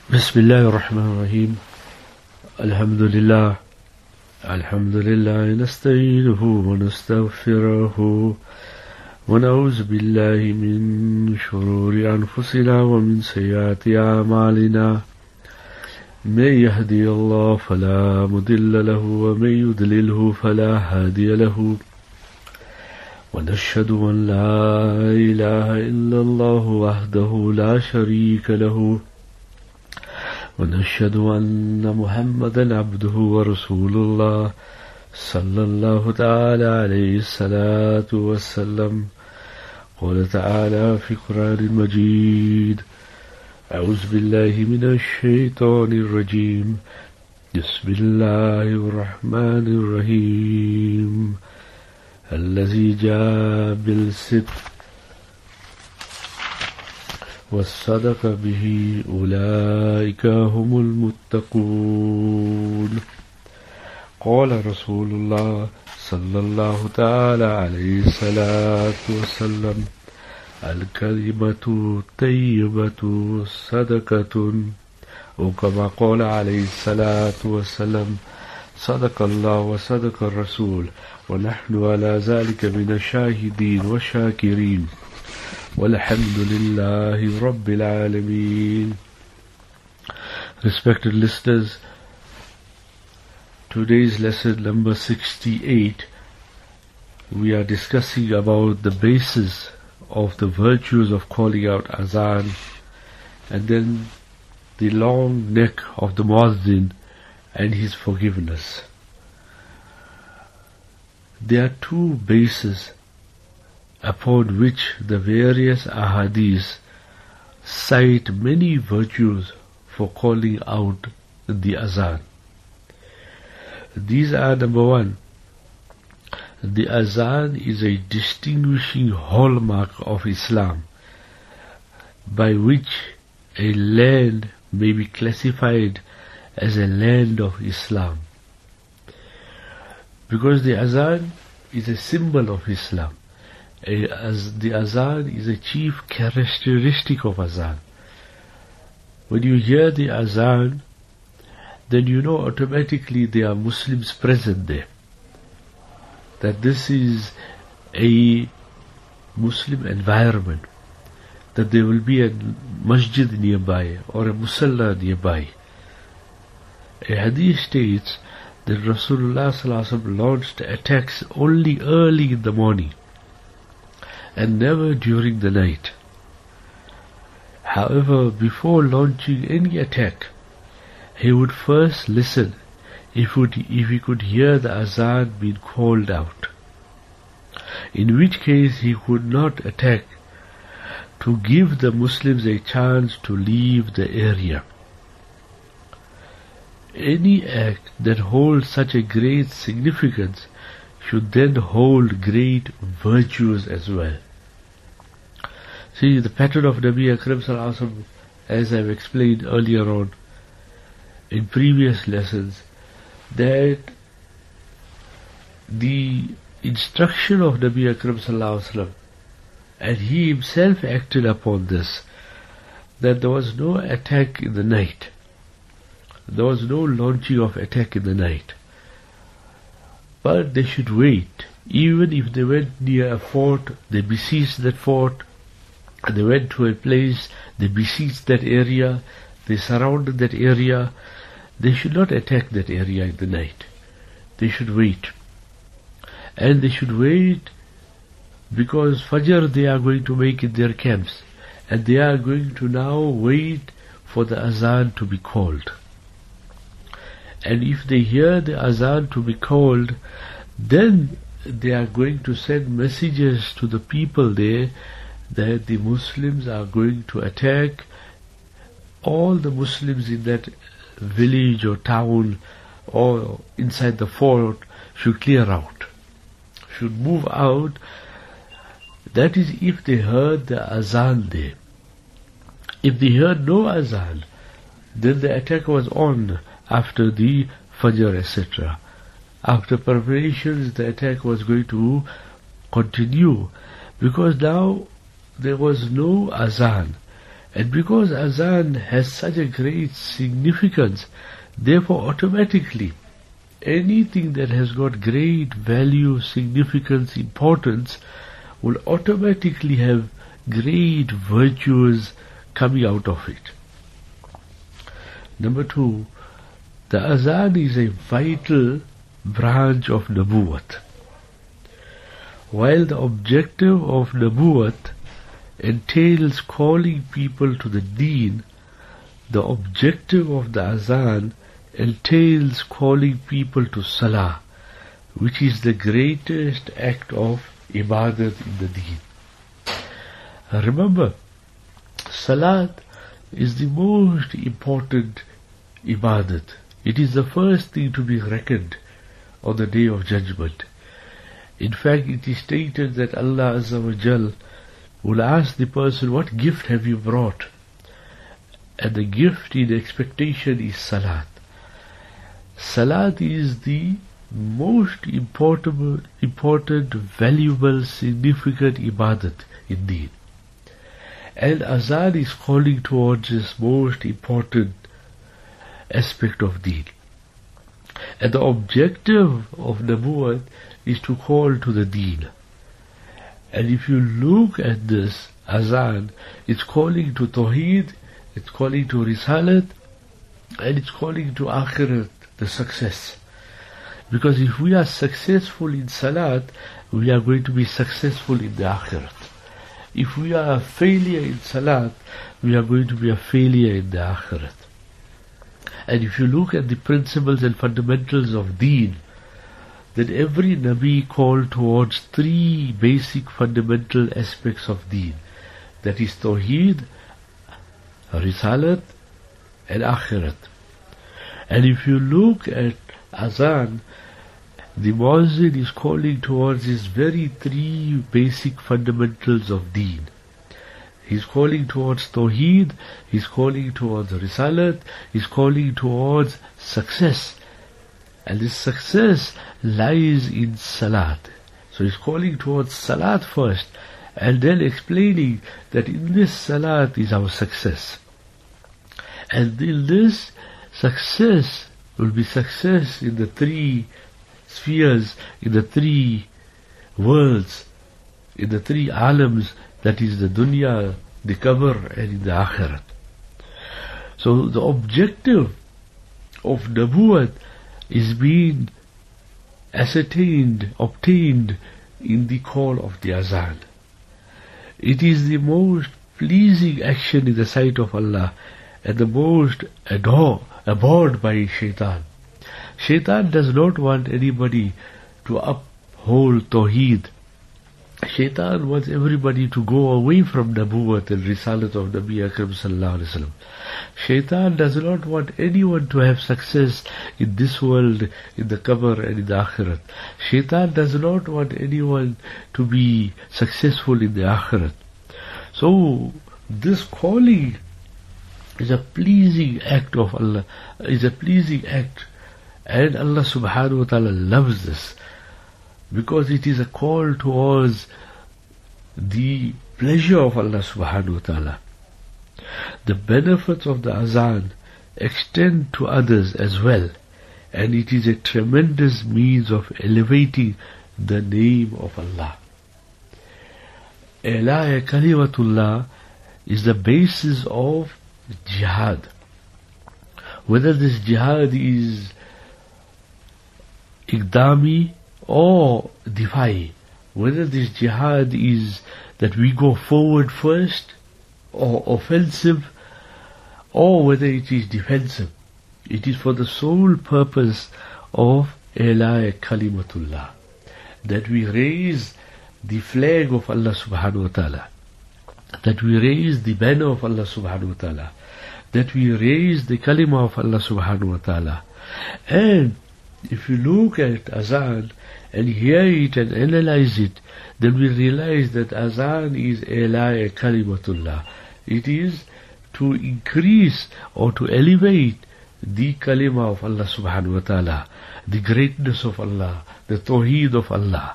بسم الله الرحمن الرحيم. الحمد لله نستعينه ونستغفره ونعوذ بالله من شرور أنفسنا ومن سيئات أعمالنا. من يهدي الله فلا مضل له ومن يضلله فلا هادي له، ونشهد أن لا إله إلا الله وحده لا شريك له، ونشهد أن محمدا عبده ورسول الله صلى الله تعالى عليه الصلاة والسلام. قال تعالى في القرآن المجيد: أعوذ بالله من الشيطان الرجيم، بسم الله الرحمن الرحيم. الذي جاء بالصدق والصدق به أولئك هم المتقون. قال رسول الله صلى الله تعالى عليه الصلاة والسلام: الكلمة طيبة صدقة، وكما قال عليه الصلاة والسلام: صدق الله وصدق الرسول، ونحن على ذلك من الشاهدين والشاكرين، والحمد لله رب العالمين. Respected listeners, today's lesson number 68, we are discussing about the basis of the virtues of calling out azan, and then the long neck of the muazzin and his forgiveness. There are two bases upon which the various ahadith cite many virtues for calling out the azan. These are: number one, the azan is a distinguishing hallmark of Islam by which a land may be classified as a land of Islam, because the azan is a symbol of Islam. The azan is a chief characteristic of azan. When you hear the azan, then you know automatically there are Muslims present there, that this is a Muslim environment, that there will be a masjid nearby or a musalla nearby. A hadith states that Rasulullah ﷺ launched attacks only early in the morning and never during the night. However, before launching any attack, he would first listen if he could hear the azan being called out, in which case he could not attack, to give the Muslims a chance to leave the area. Any act that holds such a great significance should then hold great virtues as well. See, the pattern of Nabi Akram Sallallahu Alaihi Wasallam, as I've explained earlier on in previous lessons, that the instruction of Nabi Akram Sallallahu Alaihi Wasallam, and he himself acted upon this, that there was no attack in the night. There was no launching of attack in the night. But they should wait. Even if they went near a fort, they besieged that fort. And they went to a place, they besieged that area, they surrounded that area. They should not attack that area in the night. They should wait. And they should wait because Fajr they are going to make in their camps. And they are going to now wait for the azan to be called. And if they hear the azan to be called, then they are going to send messages to the people there that the Muslims are going to attack. All the Muslims in that village or town or inside the fort should clear out, should move out. That is if they heard the azan there. If they heard no azan, then the attack was on after the Fajr, etc. After preparations, the attack was going to continue, because now there was no azan, And because azan has such a great significance, therefore automatically anything that has got great value, significance, importance will automatically have great virtues coming out of it. Number 2, the azan is a vital branch of Nabuwat. While the objective of Nabuwat entails calling people to the deen, the objective of the azan entails calling people to salah, which is the greatest act of ibadat in the deen. Remember, salat is the most important ibadat. It is the first thing to be reckoned on the Day of Judgment. In fact, it is stated that Allah Azza wa Jal will ask the person, what gift have you brought? And the gift in expectation is salat. Salat is the most important, valuable, significant ibadat indeed. And azan is calling towards this most important aspect of deen. And the objective of Nabuwat is to call to the deen. And if you look at this azan, it's calling to Tawheed, it's calling to Risalat, and it's calling to Akhirat, the success. Because if we are successful in Salat, we are going to be successful in the Akhirat. If we are a failure in Salat, we are going to be a failure in the Akhirat. And if you look at the principles and fundamentals of Deen, then every Nabi called towards 3 basic fundamental aspects of Deen. That is Tawheed, Risalat, and Akhirat. And if you look at Azan, the Muazzin is calling towards his very 3 basic fundamentals of Deen. He's calling towards Tawheed, he's calling towards Risalat, he's calling towards success. And this success lies in Salat. So he's calling towards Salat first, and then explaining that in this Salat is our success. And in this success will be success in the 3 spheres, in the 3 worlds, in the 3 alams, that is the dunya, the qabr, and in the akhirat. So the objective of Nabuwat is being ascertained, obtained in the call of the azan. It is the most pleasing action in the sight of Allah and the most abhorred by Shaitan. Shaitan does not want anybody to uphold Tawheed. Shaitan wants everybody to go away from Nabuwat and Risalat of Nabi Akram Sallallahu Alaihi Wasallam. Shaitan does not want anyone to have success in this world, in the qabr and in the akhirat. Shaitan does not want anyone to be successful in the akhirat. So this calling is a pleasing act of Allah, is a pleasing act, and Allah subhanahu wa ta'ala loves this, because it is a call towards the pleasure of Allah subhanahu wa ta'ala. The benefits of the azan extend to others as well, and it is a tremendous means of elevating the name of Allah. I'la kalimatullah is the basis of jihad. Whether this jihad is iqdami or difai, whether this jihad is that we go forward first or offensive, or whether it is defensive, it is for the sole purpose of I'la kalimatullah, that we raise the flag of Allah subhanahu wa ta'ala, that we raise the banner of Allah subhanahu wa ta'ala, that we raise the kalima of Allah subhanahu wa ta'ala. And if you look at azan and hear it and analyze it, then we realize that azan is I'la kalimatullah. It is to increase or to elevate the kalima of Allah subhanahu wa ta'ala, the greatness of Allah, the tawheed of Allah,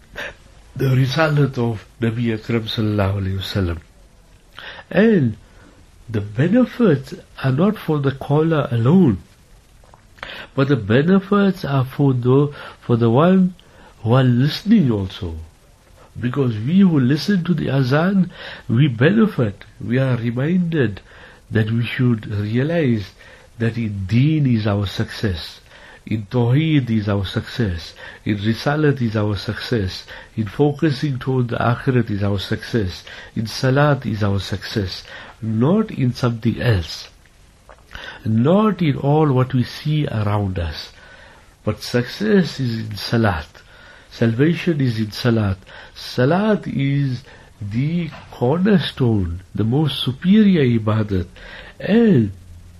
the risalat of Nabi Akram sallallahu alayhi wasallam. And the benefits are not for the caller alone, but the benefits are for the one who are listening also. Because we who listen to the azan, we benefit. We are reminded that we should realize that in deen is our success, in tawheed is our success, in risalat is our success, in focusing toward the akhirat is our success, in salat is our success, not in something else, not in all what we see around us, but success is in salat. Salvation is in salat. Salat is the cornerstone, the most superior ibadat. And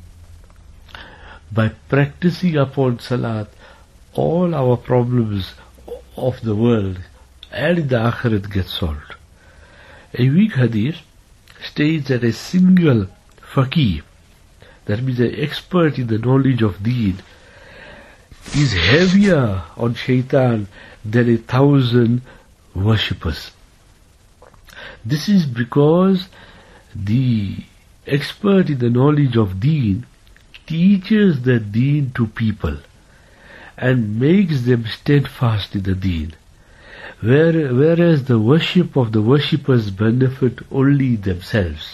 by practicing upon salat, all our problems of the world and in the akhirat get solved. A weak hadith states that a single faqih, that means an expert in the knowledge of deen, is heavier on shaitan than 1,000 worshippers. This is because the expert in the knowledge of deen teaches the deen to people and makes them steadfast in the deen, whereas the worship of the worshippers benefit only themselves.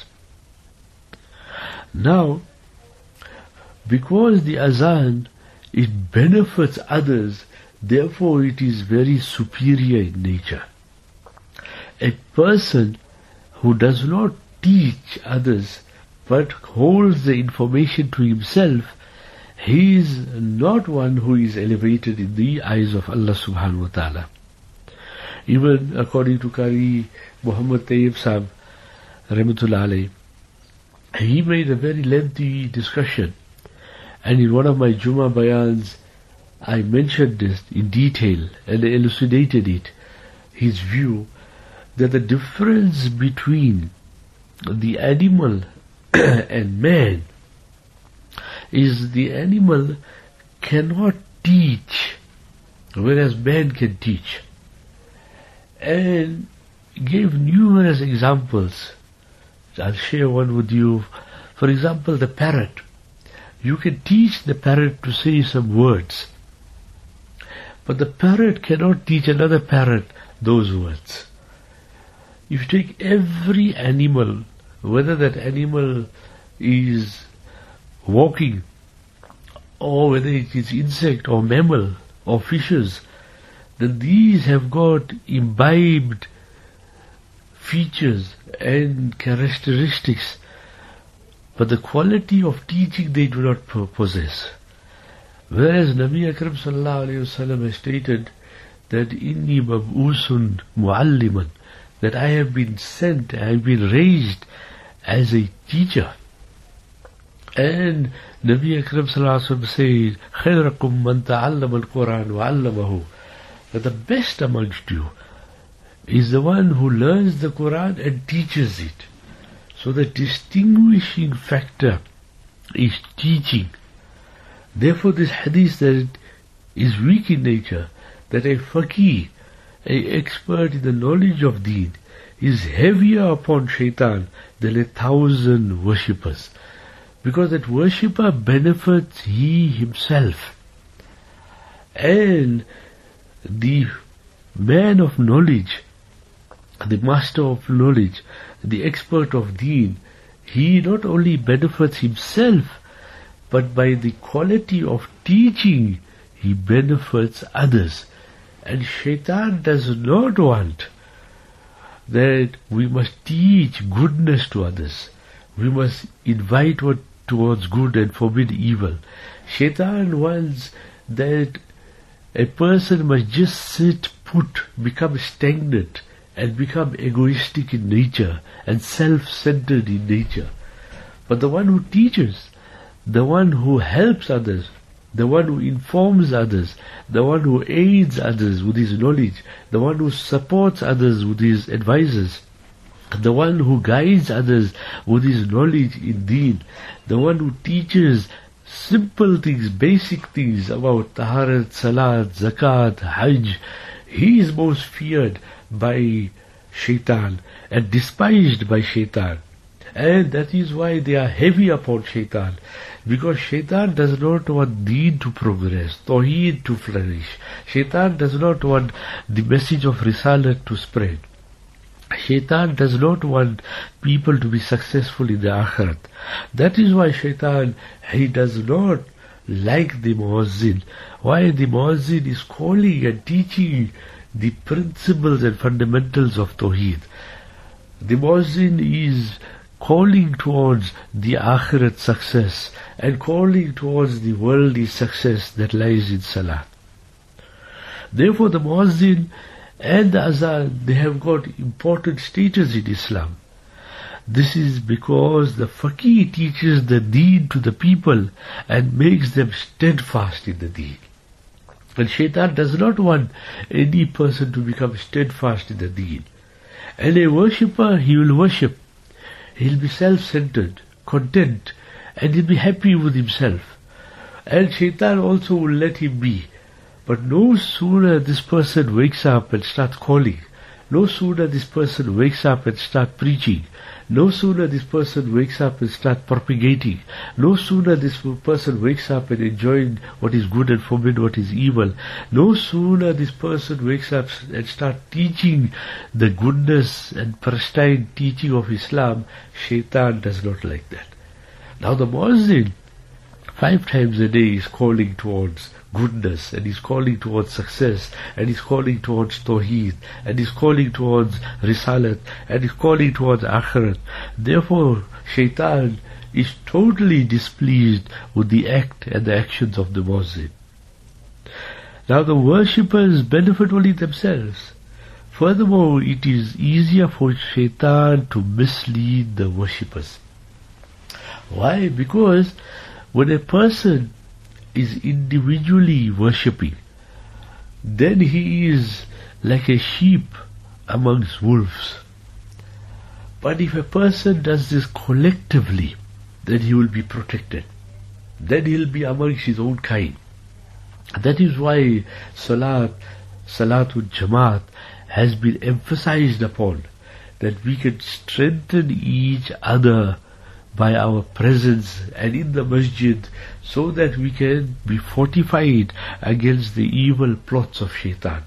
Now, because the azan, it benefits others, therefore it is very superior in nature. A person who does not teach others but holds the information to himself, he is not one who is elevated in the eyes of Allah subhanahu wa ta'ala. Even according to Qari Muhammad Tayyib Sahib, Rahmatullah alayhi, he made a very lengthy discussion, and in one of my Jummah bayans, I mentioned this in detail and elucidated it, his view that the difference between the animal and man is the animal cannot teach, whereas man can teach. And gave numerous examples. I'll share one with you. For example, the parrot. You can teach the parrot to say some words, but the parrot cannot teach another parrot those words. If you take every animal, whether that animal is walking, or whether it is insect or mammal or fishes, then these have got imbibed features and characteristics, but the quality of teaching they do not possess. Whereas Nabi Akram sallallahu alayhi wasallam has stated that inni mab'usun mu'alliman, that I have been sent, I have been raised as a teacher. And Nabi Akram sallallahu alayhi wasallam said, khayrakum man ta'allama al-Quran wa 'allamahu, that the best amongst you is the one who learns the Quran and teaches it. So the distinguishing factor is teaching. Therefore this hadith that is weak in nature, that a faqih, a expert in the knowledge of deen, is heavier upon shaitan than 1,000 worshippers. Because that worshipper benefits he himself. And the man of knowledge, the master of knowledge, the expert of deen, he not only benefits himself, but by the quality of teaching, he benefits others. And shaitan does not want that we must teach goodness to others. We must invite towards good and forbid evil. Shaitan wants that a person must just sit put, become stagnant, and become egoistic in nature and self-centered in nature. But the one who teaches, the one who helps others, the one who informs others, the one who aids others with his knowledge, the one who supports others with his advices, the one who guides others with his knowledge in deen, the one who teaches simple things, basic things about taharat, salat, zakat, hajj, he is most feared by shaitan and despised by shaitan. And that is why they are heavy upon shaitan. Because shaitan does not want deen to progress, tawheed to flourish. Shaitan does not want the message of risalat to spread. Shaitan does not want people to be successful in the akhirat. That is why shaitan, he does not like the muazzin. Why? The muazzin is calling and teaching the principles and fundamentals of tawheed. The muazzin is calling towards the akhirat success and calling towards the worldly success that lies in salat. Therefore the muazzin and the azan, they have got important status in Islam. This is because the faqih teaches the deen to the people and makes them steadfast in the deen. And shaitan does not want any person to become steadfast in the deen. And a worshipper, he will worship. He'll be self-centered, content, and he'll be happy with himself. And shaitan also will let him be. But no sooner this person wakes up and starts calling, no sooner this person wakes up and starts preaching, no sooner this person wakes up and starts propagating, no sooner this person wakes up and enjoying what is good and forbid what is evil, no sooner this person wakes up and starts teaching the goodness and pristine teaching of Islam, shaitan does not like that. Now the muazzin 5 times a day is calling towards goodness, and he's calling towards success, and he's calling towards tawheed, and he's calling towards risalat, and he's calling towards akhirat. Therefore, shaitan is totally displeased with the act and the actions of the muazzin. Now the worshippers benefit only themselves. Furthermore, it is easier for shaitan to mislead the worshippers. Why? Because when a person is individually worshipping, then he is like a sheep amongst wolves. But if a person does this collectively, then he will be protected. Then he will be amongst his own kind. That is why Salatul Jamaat has been emphasized upon, that we can strengthen each other by our presence and in the masjid, so that we can be fortified against the evil plots of shaitan.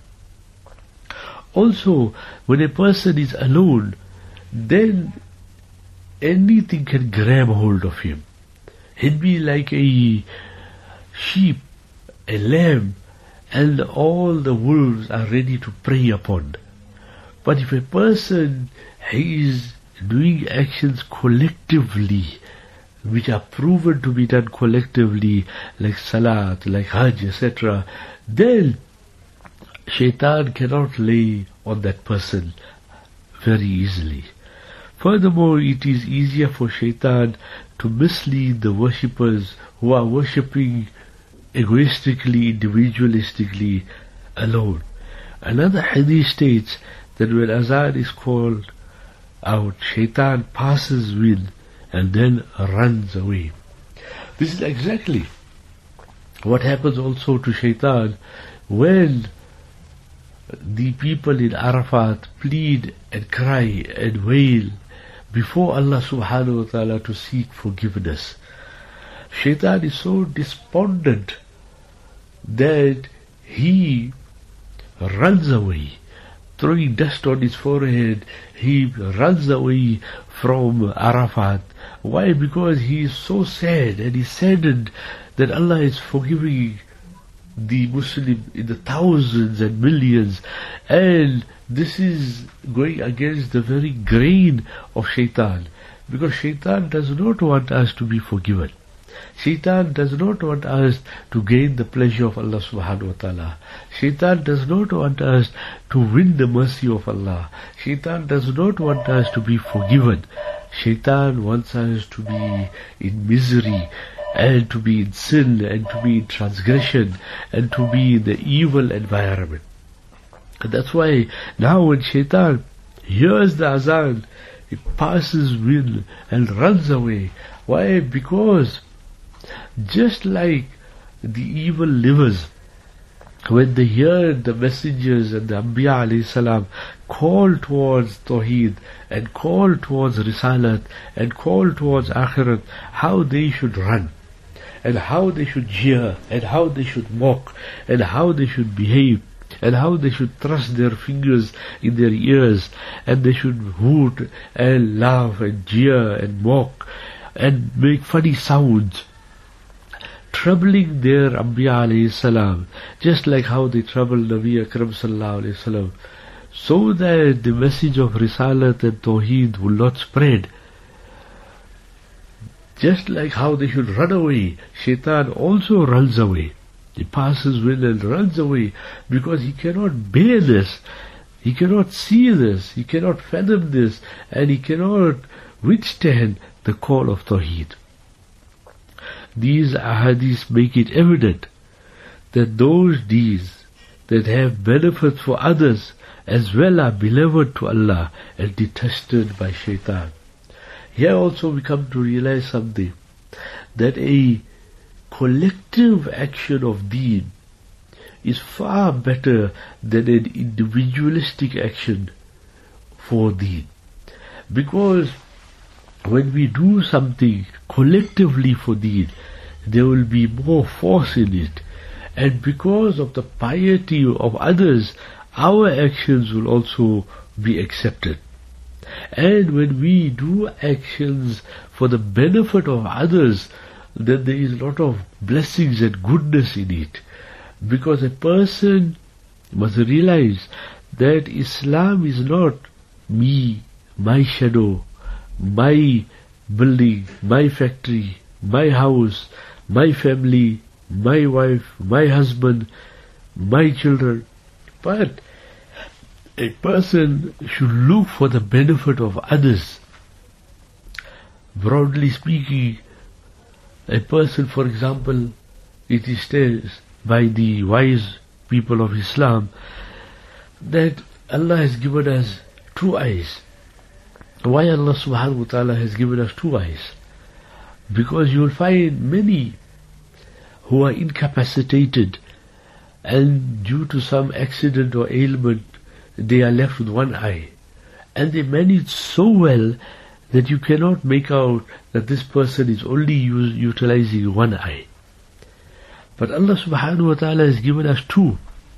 Also, when a person is alone, then anything can grab hold of him. He'll be like a sheep, a lamb, and all the wolves are ready to prey upon. But if a person is doing actions collectively, which are proven to be done collectively, like salat, like hajj, etc., then shaitan cannot lay on that person very easily. Furthermore, it is easier for shaitan to mislead the worshippers who are worshipping egoistically, individualistically, alone. Another hadith states that when azan is called out, shaitan passes with and then runs away. This is exactly what happens also to shaitan when the people in Arafat plead and cry and wail before Allah subhanahu wa ta'ala to seek forgiveness. Shaitan is so despondent that he runs away. Throwing dust on his forehead, he runs away from Arafat. Why? Because he is so sad and he's saddened that Allah is forgiving the Muslim in the thousands and millions, and this is going against the very grain of shaitan, because shaitan does not want us to be forgiven. Shaitan does not want us to gain the pleasure of Allah subhanahu wa ta'ala. Shaitan does not want us to win the mercy of Allah. Shaitan does not want us to be forgiven. Shaitan wants us to be in misery and to be in sin and to be in transgression and to be in the evil environment. And that's why now when shaitan hears the azan, he passes with and runs away. Why? Because just like the evil livers when they heard the messengers and the Anbiya alayhi salam call towards Tawheed and call towards Risalat and call towards Akhirat, how they should run and how they should jeer and how they should mock and how they should behave and how they should thrust their fingers in their ears and they should hoot and laugh and jeer and mock and make funny sounds, troubling their Anbiya alayhi salam, just like how they troubled Nabi Akram sallallahu alayhi wasallam, so that the message of Risalat and Tawheed will not spread. Just like how they should run away, Shaitan also runs away. He passes will and runs away because he cannot bear this, he cannot see this, he cannot fathom this, and he cannot withstand the call of Tawheed. These ahadith make it evident that those deeds that have benefit for others as well are beloved to Allah and detested by Shaitan. Here also we come to realize something, that a collective action of deen is far better than an individualistic action for deen. Because when we do something collectively for deen, there will be more force in it. And because of the piety of others, our actions will also be accepted. And when we do actions for the benefit of others, then there is a lot of blessings and goodness in it. Because a person must realize that Islam is not me, my shadow, my building, my factory, my house, my family, my wife, my husband, my children. But a person should look for the benefit of others. Broadly speaking, a person, for example, it is said by the wise people of Islam that Allah has given us two eyes. Why Allah subhanahu wa ta'ala has given us two eyes? Because you will find many who are incapacitated and due to some accident or ailment they are left with one eye, and they manage so well that you cannot make out that this person is only utilizing one eye. But Allah subhanahu wa ta'ala has given us two.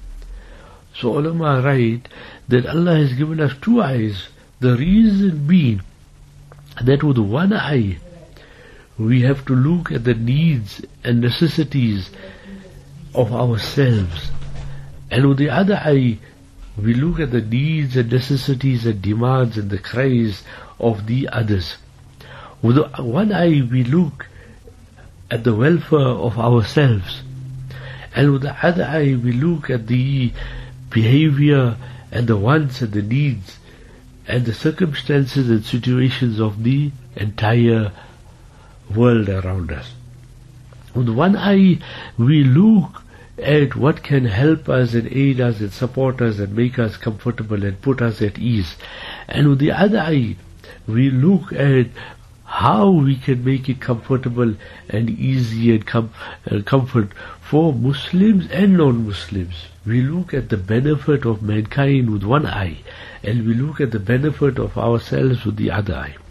So ulama write that Allah has given us two eyes, the reason being that with one eye we have to look at the needs and necessities of ourselves, and with the other eye we look at the needs and necessities and demands and the cries of the others. With one eye we look at the welfare of ourselves, and with the other eye we look at the behavior and the wants and the needs and the circumstances and situations of the entire world around us. With one eye we look at what can help us and aid us and support us and make us comfortable and put us at ease, and with the other eye we look at how we can make it comfortable and easy and comfort for Muslims and non-Muslims. We look at the benefit of mankind with one eye, and we look at the benefit of ourselves with the other eye.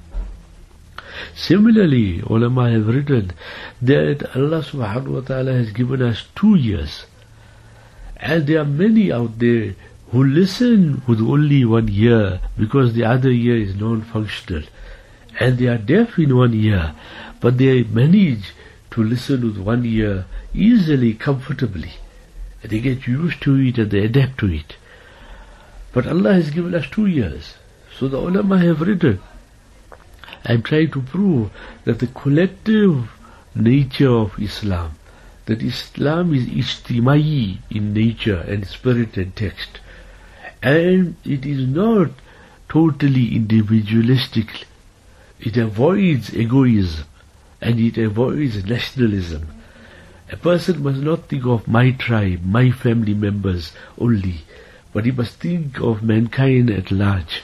Similarly, ulama have written that Allah subhanahu wa ta'ala has given us 2 ears, and there are many out there who listen with only 1 ear because the other ear is non-functional, and they are deaf in 1 ear, but they manage to listen with 1 ear easily, comfortably. They get used to it and they adapt to it. But Allah has given us 2 ears. So the ulama have written, I'm trying to prove that the collective nature of Islam, that Islam is ijtimai in nature and spirit and text, and it is not totally individualistic. It avoids egoism and it avoids nationalism. A person must not think of my tribe, my family members only, but he must think of mankind at large.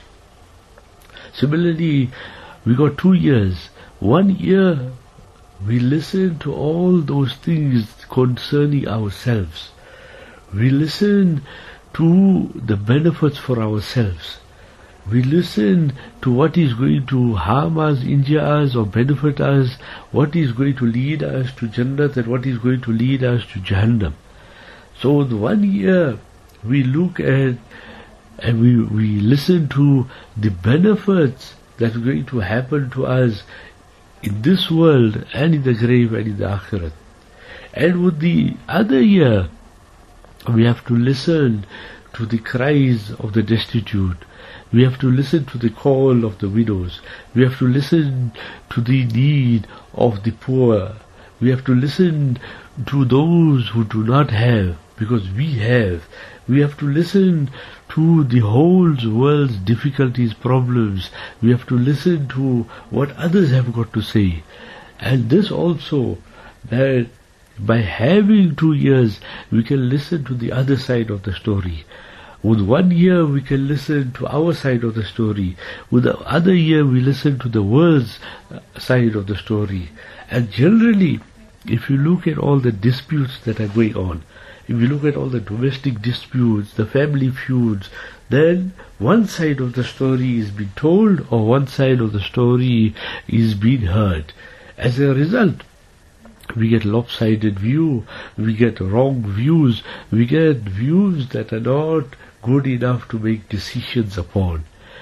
Similarly, we got 2 ears. 1 ear, we listen to all those things concerning ourselves. We listen to the benefits for ourselves. We listen to what is going to harm us, injure us, or benefit us, what is going to lead us to Jannat and what is going to lead us to Jahannam. So the 1 year we look at and we listen to the benefits that are going to happen to us in this world and in the grave and in the Akhirat. And with the other year, we have to listen to the cries of the destitute. We have to listen to the call of the widows. We have to listen to the need of the poor. We have to listen to those who do not have, because we have. We have to listen to the whole world's difficulties, problems. We have to listen to what others have got to say. And this also, that by having 2 years, we can listen to the other side of the story. With 1 year, we can listen to our side of the story. With the other year, we listen to the world's side of the story. And generally, if you look at all the disputes that are going on, if you look at all the domestic disputes, the family feuds, then one side of the story is being told or one side of the story is being heard. As a result, we get lopsided view, we get wrong views, we get views that are not good enough to make decisions upon.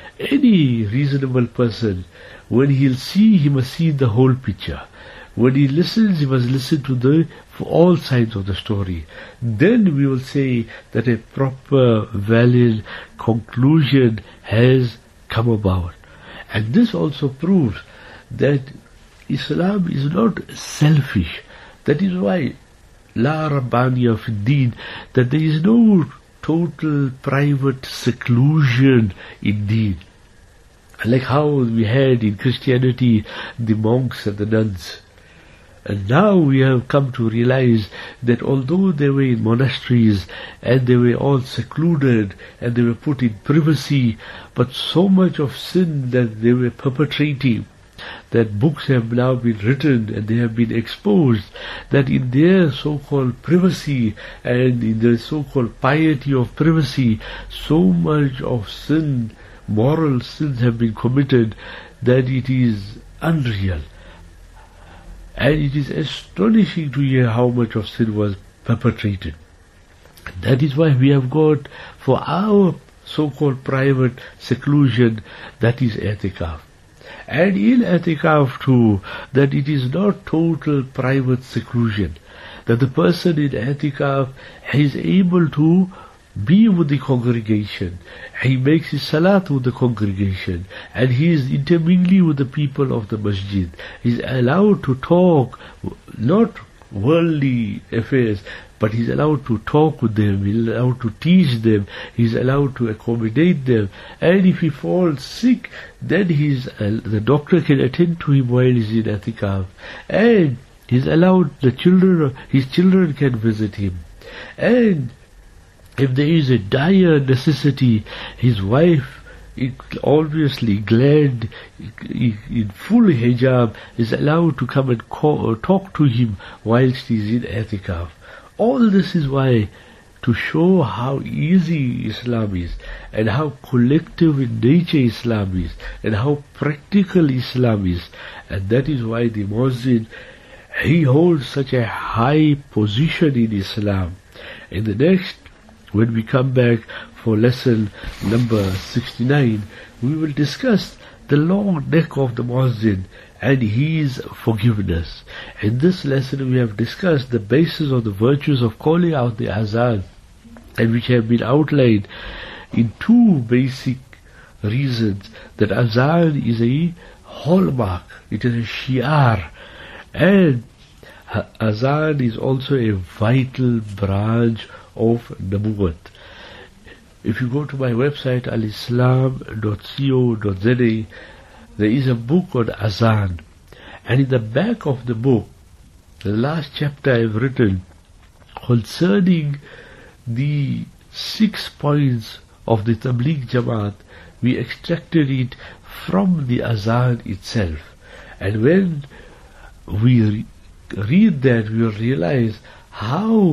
Any reasonable person, when he'll see, he must see the whole picture. When he listens, he must listen to for all sides of the story. Then we will say that a proper, valid conclusion has come about. And this also proves that Islam is not selfish. That is why La Rabbaniya fi Deen, that there is no total private seclusion in Deen. Like how we had in Christianity the monks and the nuns. And now we have come to realize that although they were in monasteries and they were all secluded and they were put in privacy, but so much of sin that they were perpetrating, that books have now been written and they have been exposed, that in their so-called privacy and in their so-called piety of privacy, so much of sin, moral sins have been committed that it is unreal. And it is astonishing to hear how much of sin was perpetrated. That is why we have got, for our so-called private seclusion, that is i'tikaf. And in i'tikaf too, that it is not total private seclusion. That the person in i'tikaf is able to be with the congregation. He makes his salat with the congregation, and he is intermingling with the people of the masjid. He is allowed to talk, not worldly affairs, but he is allowed to talk with them, he is allowed to teach them, he is allowed to accommodate them. And if he falls sick, then the doctor can attend to him while he is in i'tikaf. And he is allowed, his children can visit him. And if there is a dire necessity, his wife, obviously glad, in full hijab, is allowed to come and talk to him whilst he is in i'tikaf. All this is why, to show how easy Islam is, and how collective in nature Islam is, and how practical Islam is. And that is why the Muazzin, he holds such a high position in Islam. In the next, when we come back for lesson number 69, we will discuss the long neck of the Muazzin and his forgiveness. In this lesson we have discussed the basis of the virtues of calling out the azan, and which have been outlined in two basic reasons. That azan is a hallmark, it is a shi'ar, and azan is also a vital branch of Nabuwwat. If you go to my website alislam.co.za, there is a book on azan, and in the back of the book, the last chapter I have written concerning the 6 points of the Tabligh Jamaat, we extracted it from the azan itself. And when we read that, we will realize how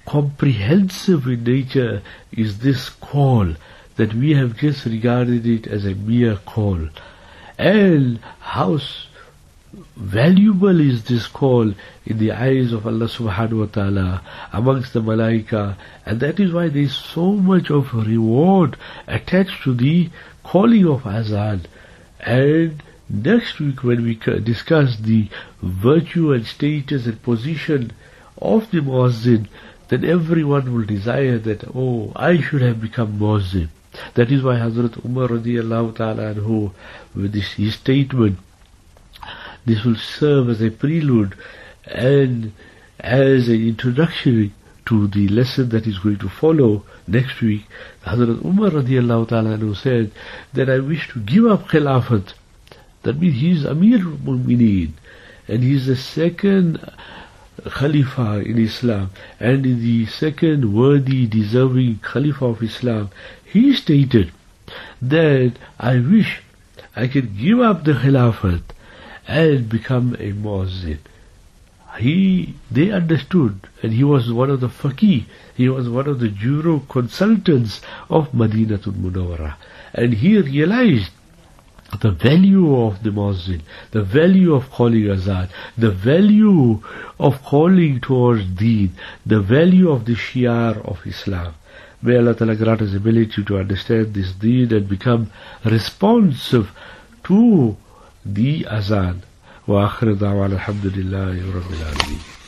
comprehensive in nature is this call, that we have just regarded it as a mere call. And how valuable is this call in the eyes of Allah subhanahu wa ta'ala amongst the malaika, and that is why there is so much of reward attached to the calling of azan. And next week when we discuss the virtue and status and position of the muazzin, then everyone will desire that, oh, I should have become muazzin. That is why Hazrat Umar radiallahu ta'ala anhu, with his statement, this will serve as a prelude and as an introductory to the lesson that is going to follow next week. Hazrat Umar radiallahu ta'ala anhu said that I wish to give up Khilafat. That means he is Amir al-Mu'mineen, and he is the second Khalifa in Islam, and the second worthy, deserving Khalifa of Islam. He stated that I wish I could give up the Khilafat and become a muazzin. They understood, and he was one of the faqih, he was one of the juro consultants of Madinatul Munawwarah, and he realized the value of the muazzin, the value of calling azan, the value of calling towards deen, the value of the shiar of Islam. May Allah Ta'ala grant us ability to understand this deen and become responsive to the azan. Wa akhir da'wana alhamdulillahi rabbil alameen.